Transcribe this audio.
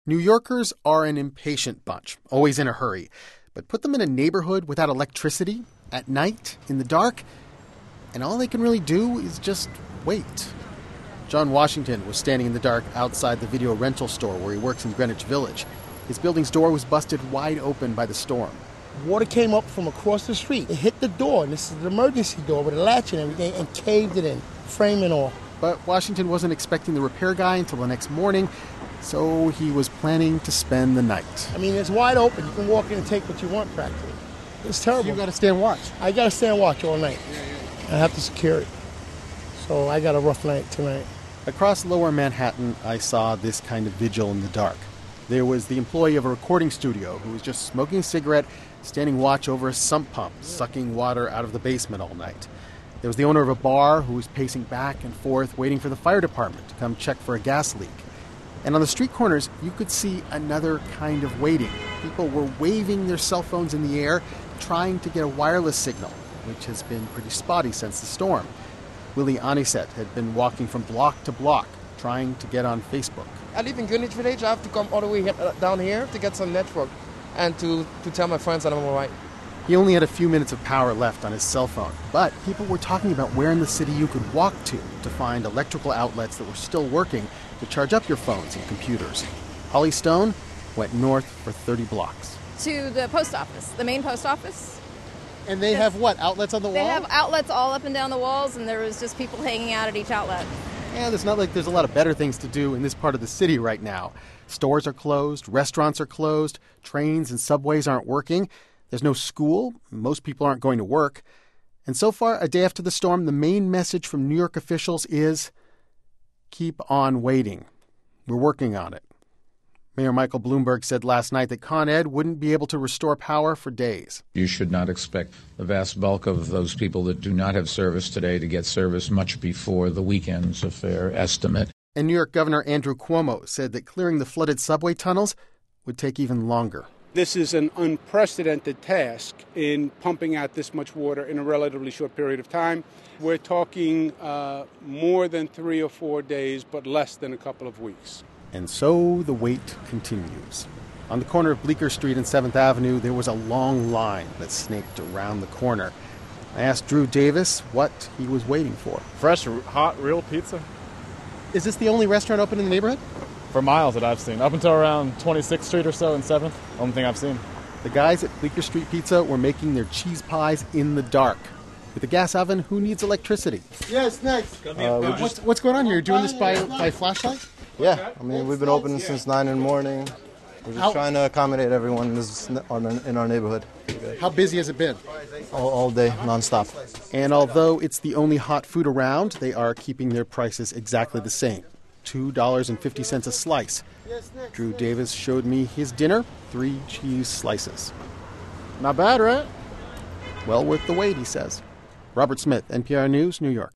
New Yorkers are an impatient bunch, always in a hurry. But put them in a neighborhood without electricity, at night, in the dark, and all they can really do is just wait. John Washington was standing in the dark outside the video rental store where he works in Greenwich Village. His building's door was busted wide open by the storm. Water came up from across the street. It hit the door, and this is an emergency door with a latch and everything, and caved it in, frame and all. But Washington wasn't expecting the repair guy until the next morning, so he was planning to spend the night. I mean, it's wide open. You can walk in and take what you want, practically. It's terrible. You got to stand watch. I got to stand watch all night. I have to secure it. So I got a rough night tonight. Across lower Manhattan, I saw this kind of vigil in the dark. There was the employee of a recording studio who was just smoking a cigarette, standing watch over a sump pump, sucking water out of the basement all night. There was the owner of a bar who was pacing back and forth, waiting for the fire department to come check for a gas leak. And on the street corners, you could see another kind of waiting. People were waving their cell phones in the air, trying to get a wireless signal, which has been pretty spotty since the storm. Willie Anisette had been walking from block to block, trying to get on Facebook. I live in Greenwich Village. I have to come all the way down here to get some network and to tell my friends that I'm all right. He only had a few minutes of power left on his cell phone, but people were talking about where in the city you could walk to find electrical outlets that were still working to charge up your phones and computers. Holly Stone went north for 30 blocks. To the post office, the main post office. And they have what, outlets on the wall? They have outlets all up and down the walls, and there was just people hanging out at each outlet. Yeah, it's not like there's a lot of better things to do in this part of the city right now. Stores are closed, restaurants are closed, trains and subways aren't working. There's no school, most people aren't going to work. And so far, a day after the storm, the main message from New York officials is, keep on waiting. We're working on it. Mayor Michael Bloomberg said last night that Con Ed wouldn't be able to restore power for days. You should not expect the vast bulk of those people that do not have service today to get service much before the weekend's a fair estimate. And New York Governor Andrew Cuomo said that clearing the flooded subway tunnels would take even longer. This is an unprecedented task in pumping out this much water in a relatively short period of time. We're talking more than 3 or 4 days, but less than a couple of weeks. And so the wait continues. On the corner of Bleecker Street and 7th Avenue, there was a long line that snaked around the corner. I asked Drew Davis what he was waiting for. Fresh, hot, real pizza. Is this the only restaurant open in the neighborhood? For miles that I've seen. Up until around 26th Street or so and 7th. Only thing I've seen. The guys at Bleecker Street Pizza were making their cheese pies in the dark. With a gas oven, who needs electricity? Yes, next. What's going on here? You're doing this by flashlight? Yeah, I mean, we've been open since 9 in the morning. We're just trying to accommodate everyone in our neighborhood. How busy has it been? All day, nonstop. And although it's the only hot food around, they are keeping their prices exactly the same. $2.50 a slice. Drew Davis showed me his dinner, 3 cheese slices. Not bad, right? Well worth the wait, he says. Robert Smith, NPR News, New York.